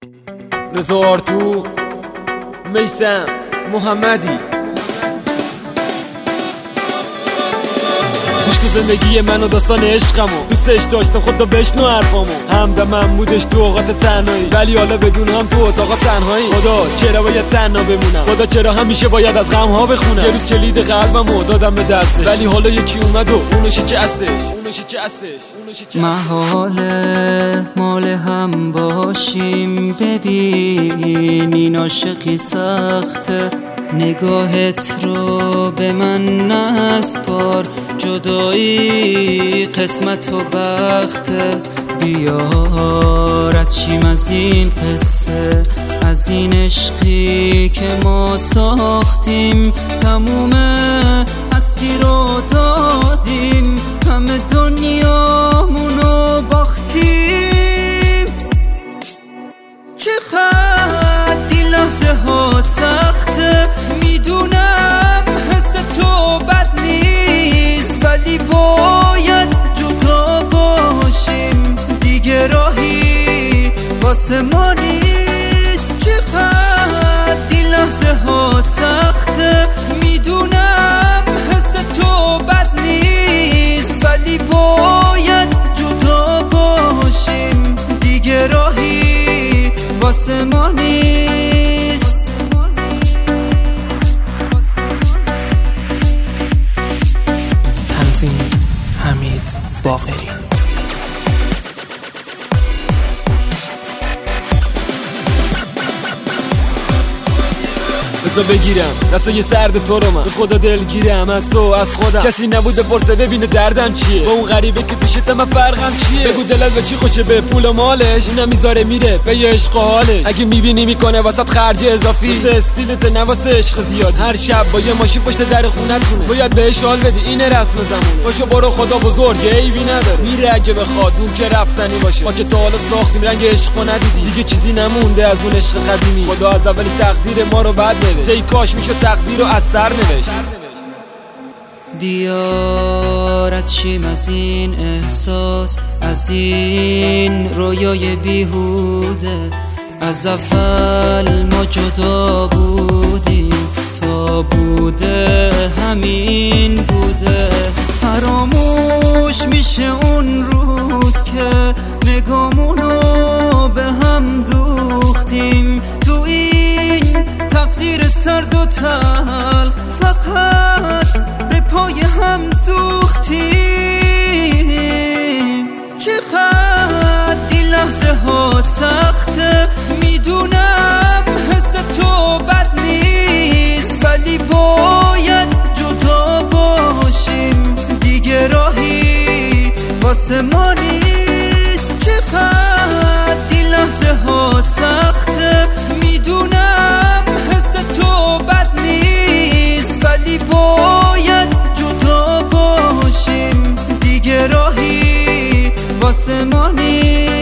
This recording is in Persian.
رضا آرتو، میثم محمدی. زندگی من و داستان عشقمو دوستش داشتم، خدا بشنو حرفامو. همدمم بودش تو اوقات تنهایی، ولی حالا بدونم تو اتاق تنهایی. خدا چرا باید تنها بمونم؟ خدا چرا همیشه باید از غم‌ها بخونم؟ یه روز کلید قلبمو دادم به دستش، ولی حالا یکی اومد و اونو شکستش. محاله مال هم باشیم، ببین این عاشقی سخته. نگاهت رو به من نسپار، جدایی قسمت و بخته. بیارت شیم از این قصه، از این عشقی که ما ساختیم. تمومه هستی رو دادیم، همه دنیامونو باختیم. چقدر این لحظه ها سخته، میدونم حس تو بد نیست، ولی باید جدا باشیم، دیگه راهی واسه ما نیست. چقدر این لحظه ها سخته، میدونم حس تو بد نیست، ولی باید جدا باشیم، دیگه راهی واسه ما نیست. تنظیم حمید باقری. بذار بگیرم دستای سرد تو رو، من به خدا دلگیرم از تو از خودم. کسی نبوده پرسه ببینه دردم چیه، با اون غریبه که پیشت من فرقم چیه. بگو دلت به چی خوشه، به پول و مالش نمیذاره میره به یه عشق و حالش. اگه میبینی میکنه واسط خرج اضافی، استیلت نواسه عشق زیاد. هر شب با یه ماشین پشت در خونتونه، باید بهش حال بدی، اینه رسم زمونه. باشو برو خدا بزرگ عیبی نداره، میره اگه بخواد اون که رفتنی باشه. ما که تا حالا ساختیم رنگ عشق ندیدی، دیگه چیزی نمونده از اون عشق قدیمی. خدا از اولش تقدیر ما رو بد نوشت، ای کاش میشد تقدیر رو از سر نوشت. بیارت شیم از این احساس، از این رویای بیهوده. از اول ما جدا بودیم، تا بوده همین بوده. فراموش میشه اون روز که نگامونو به هم دوختیم. تو این تقدیر سرد و تلخ فقط به پای هم سوختیم. چقدر این لحظه ها سخته، میدونم حس تو بد نیست، ولی باید جدا باشیم، دیگه راهی واسه ما نیست. چقدر این لحظه ها سخته، میدونم حس تو بد نیست، ولی باید جدا باشیم، دیگه راهی واسه ما نیست.